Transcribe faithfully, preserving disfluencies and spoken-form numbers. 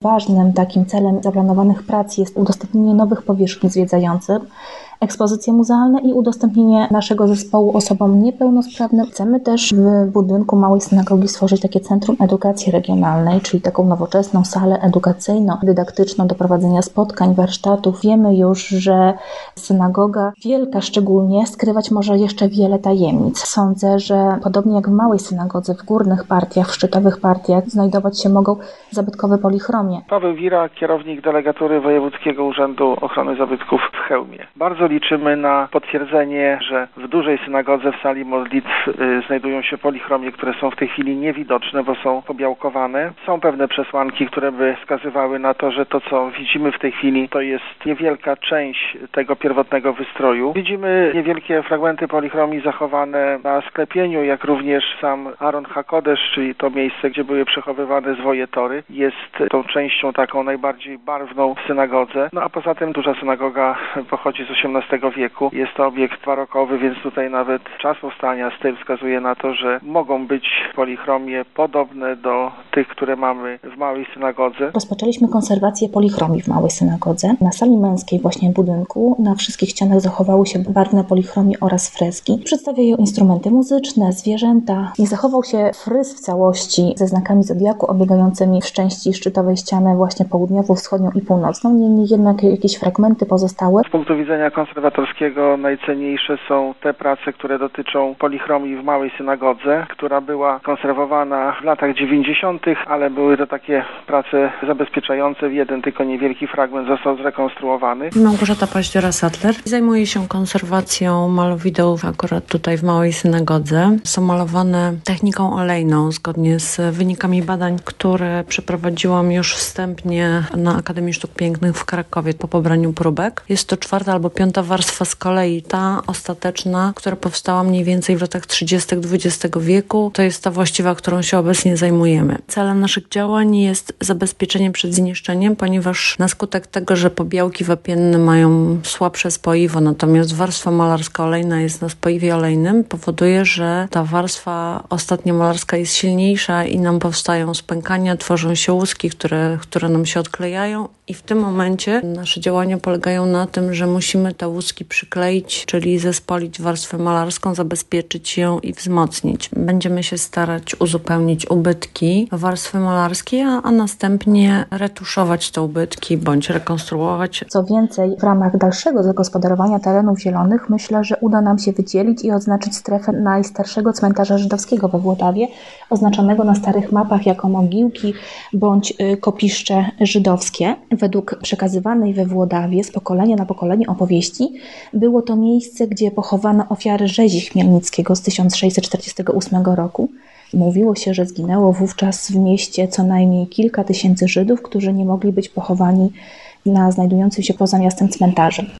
Ważnym takim celem zaplanowanych prac jest udostępnienie nowych powierzchni zwiedzającym, ekspozycje muzealne i udostępnienie naszego zespołu osobom niepełnosprawnym. Chcemy też w budynku Małej Synagogi stworzyć takie Centrum Edukacji Regionalnej, czyli taką nowoczesną salę edukacyjno-dydaktyczną do prowadzenia spotkań, warsztatów. Wiemy już, że synagoga wielka szczególnie skrywać może jeszcze wiele tajemnic. Sądzę, że podobnie jak w Małej Synagodze, w górnych partiach, w szczytowych partiach znajdować się mogą zabytkowe polichromie. Paweł Wira, kierownik delegatury Wojewódzkiego Urzędu Ochrony Zabytków w Chełmie. Bardzo liczymy na potwierdzenie, że w dużej synagodze w sali modlitw y, znajdują się polichromie, które są w tej chwili niewidoczne, bo są pobiałkowane. Są pewne przesłanki, które by wskazywały na to, że to, co widzimy w tej chwili, to jest niewielka część tego pierwotnego wystroju. Widzimy niewielkie fragmenty polichromii zachowane na sklepieniu, jak również sam Aron HaKodesz, czyli to miejsce, gdzie były przechowywane zwoje Tory, jest tą częścią taką najbardziej barwną w synagodze. No a poza tym duża synagoga pochodzi z osiemnastego wieku. Jest to obiekt barokowy, więc tutaj nawet czas powstania z tym wskazuje na to, że mogą być polichromie podobne do tych, które mamy w Małej Synagodze. Rozpoczęliśmy konserwację polichromii w Małej Synagodze. Na sali męskiej właśnie budynku na wszystkich ścianach zachowały się barwne polichromie oraz freski. Przedstawiają instrumenty muzyczne, zwierzęta. Nie zachował się fryz w całości ze znakami zodiaku obiegającymi w części szczytowej ściany właśnie południową, wschodnią i północną. Niemniej jednak jakieś fragmenty pozostały. Z punktu widzenia konserwatorskiego najcenniejsze są te prace, które dotyczą polichromii w Małej Synagodze, która była konserwowana w latach dziewięćdziesiątych, ale były to takie prace zabezpieczające. Jeden tylko niewielki fragment został zrekonstruowany. Małgorzata Paździora-Sattler. Zajmuje się konserwacją malowidłów akurat tutaj w Małej Synagodze. Są malowane techniką olejną, zgodnie z wynikami badań, które przeprowadziłam już wstępnie na Akademii Sztuk Pięknych w Krakowie po pobraniu próbek. Jest to czwarta albo piąta warstwa z kolei, ta ostateczna, która powstała mniej więcej w latach trzydziestych dwudziestego wieku. To jest ta właściwa, którą się obecnie zajmujemy. Celem naszych działań jest zabezpieczenie przed zniszczeniem, ponieważ na skutek tego, że pobiałki wapienne mają słabsze spoiwo, natomiast warstwa malarska olejna jest na spoiwie olejnym, powoduje, że ta warstwa ostatnia malarska jest silniejsza i nam powstają spękania, tworzą się łuski, które, które nam się odklejają i w tym momencie nasze działania polegają na tym, że musimy te łuski przykleić, czyli zespolić warstwę malarską, zabezpieczyć ją i wzmocnić. Będziemy się starać uzupełnić ubytki warstwy malarskiej, a, a następnie retuszować te ubytki bądź rekonstruować. Co więcej, w ramach dalszego zagospodarowania terenów zielonych myślę, że uda nam się wydzielić i odznaczyć strefę najstarszego cmentarza żydowskiego we Włodawie, oznaczonego na starych mapach jako mogiłki bądź y, kopiszcze żydowskie. Według przekazywanej we Włodawie z pokolenia na pokolenie opowieści było to miejsce, gdzie pochowano ofiary rzezi Chmielnickiego z tysiąc sześćset czterdziestego ósmego roku. Mówiło się, że zginęło wówczas w mieście co najmniej kilka tysięcy Żydów, którzy nie mogli być pochowani na znajdującym się poza miastem cmentarzu.